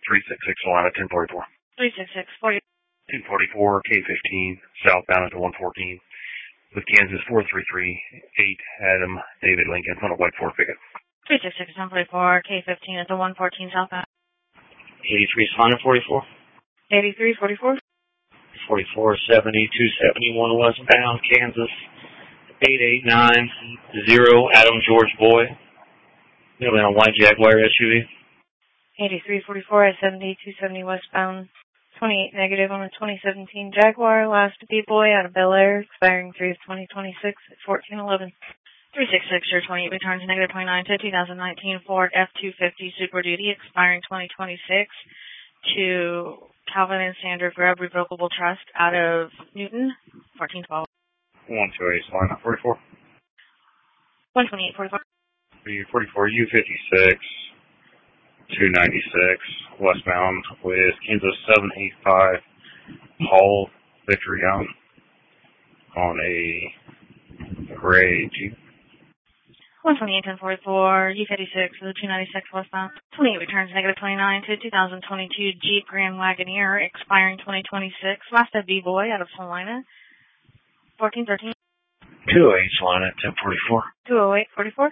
366 Alana 1044. 366 40. 1044 K15 southbound at the 114 with Kansas 4338 Adam David Lincoln on a white Ford pickup. 366 1044 K15 at the 114 southbound. 83 Alana 44. 83 44. 4470 271 westbound Kansas 8890 Adam George Boy. Nearly on a white Jaguar SUV. 83 44 at 70 270 westbound. 28 negative on a 2017 Jaguar, last B-Boy out of Bel Air, expiring 3 of 2026 at 1411. 366 or 28 returns negative 29 to 2019 Ford F-250 Super Duty, expiring 2026 to Calvin and Sandra Grubb Revocable Trust out of Newton, 1412. 128 Alana 44. 128 44. 44 U56 296 westbound with Kansas 785 Hall Victory on a gray Jeep. 128 1044 U56 with a 296 westbound. 28 returns negative 29 to 2022 Jeep Grand Wagoneer, expiring 2026. Last of B-Boy out of Salina, 1413. 208 Alana 1044. 208 44.